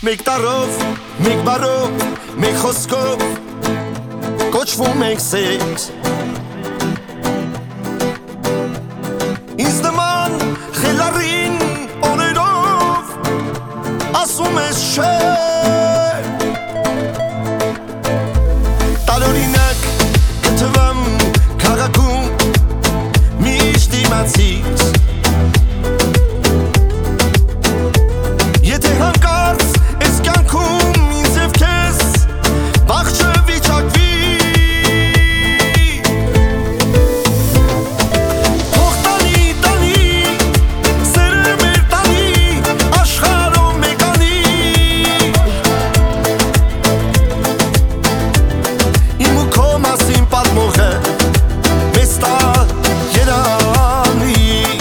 Մեկ տարով, մեկ բարով, մեկ խոսքով կոչվում ենք սեքս Ինձ նման խելառին օրերով ասում ես չէ Տարօրինակ կթվամ քաղաքում միշտ իմացիր Եթե հանկարծ ես կյանքում ինձ և քեզ բաղ չվիճակվի Թող տանի, սերը մեր տանի, աշխարհով մեկանի Իմ ու քո մասին պատմողը մեզ տա երանի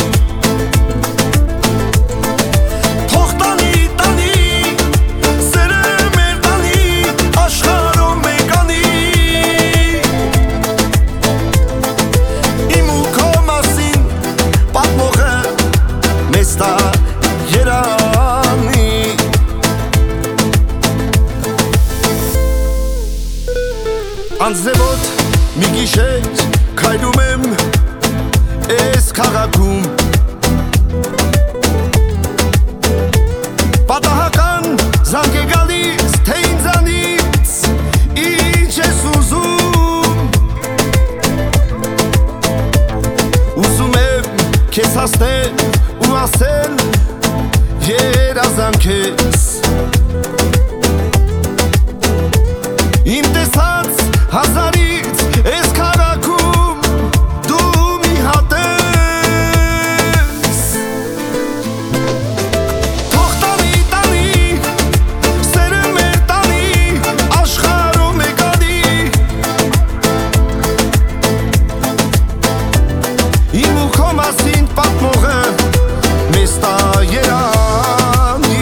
Անձևոտ մի գիշեր քայլում եմ ես քաղաքում Պատահական զանգ է գալիս թե ինձանից ինչ ես ուզում Ուզում եմ քեզ հասնել ու ասել երազանք ես Իմ տեսած հազարից ես քաղաքում դու մի հատ ես Թող տանի, սերը մեր տանի, աշխարհով մեկանի Իմ ու քո մասին պատմողը մեզ տա երանի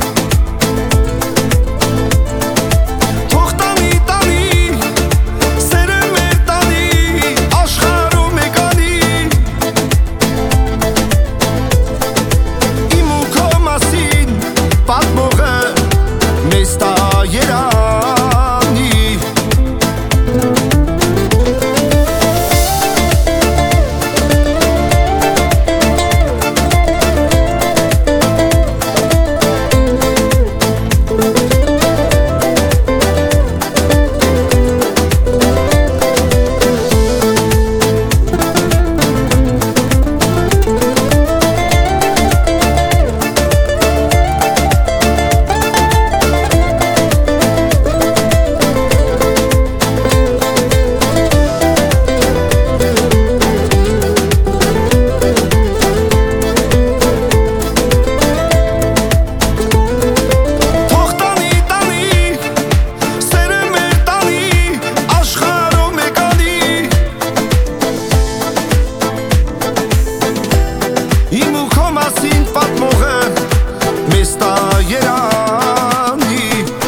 Իմ ու քո մասին պատմողը մեզ տա երանի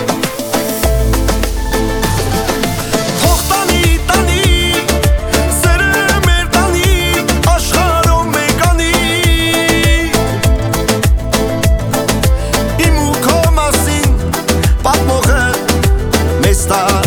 Թող տանի, սերը մեր տանի, աշխարհով մեկանի Իմ ու քո մասին պատմողը մեզ տա